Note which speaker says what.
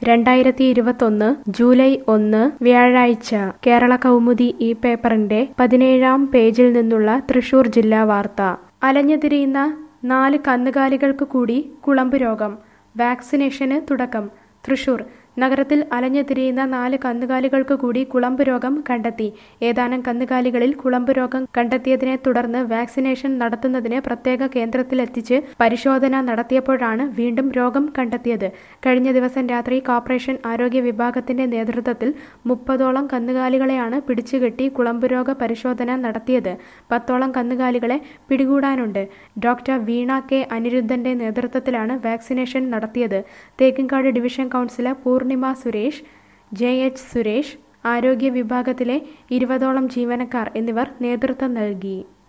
Speaker 1: 2021 July 1 വ്യാഴാഴ്ച കേരള കൗമുദി ഈ പേപ്പറിന്റെ 17-ാം പേജിൽ നിന്നുള്ള തൃശൂർ ജില്ലാ വാർത്ത. അലഞ്ഞുതിരിയുന്ന 4 കന്നുകാലികൾക്ക് കൂടി കുളമ്പ് രോഗം. വാക്സിനേഷന് തുടക്കം. തൃശൂർ നഗരത്തിൽ അലഞ്ഞുതിരിയുന്ന 4 കന്നുകാലികൾക്ക് കൂടി കുളമ്പ് രോഗം കണ്ടെത്തി. ഏതാനും കന്നുകാലികളിൽ കുളമ്പ് രോഗം കണ്ടെത്തിയതിനെ തുടർന്ന് വാക്സിനേഷൻ നടത്തുന്നതിന് പ്രത്യേക കേന്ദ്രത്തിലെത്തിച്ച് പരിശോധന നടത്തിയപ്പോഴാണ് വീണ്ടും രോഗം കണ്ടെത്തിയത്. കഴിഞ്ഞ ദിവസം രാത്രി കോർപ്പറേഷൻ ആരോഗ്യ വിഭാഗത്തിന്റെ നേതൃത്വത്തിൽ 30ഓളം കന്നുകാലികളെയാണ് പിടിച്ചുകെട്ടി കുളമ്പ് രോഗ പരിശോധന നടത്തിയത്. 10ഓളം കന്നുകാലികളെ പിടികൂടാനുണ്ട്. ഡോക്ടർ വീണ കെ അനിരുദ്ധന്റെ നേതൃത്വത്തിലാണ് വാക്സിനേഷൻ നടത്തിയത്. Thekkinkadu division councillor Poornima Suresh, JH. Suresh, ആരോഗ്യ വിഭാഗത്തിലെ 20ഓളം ജീവനക്കാർ എന്നിവർ നേതൃത്വം നൽകി.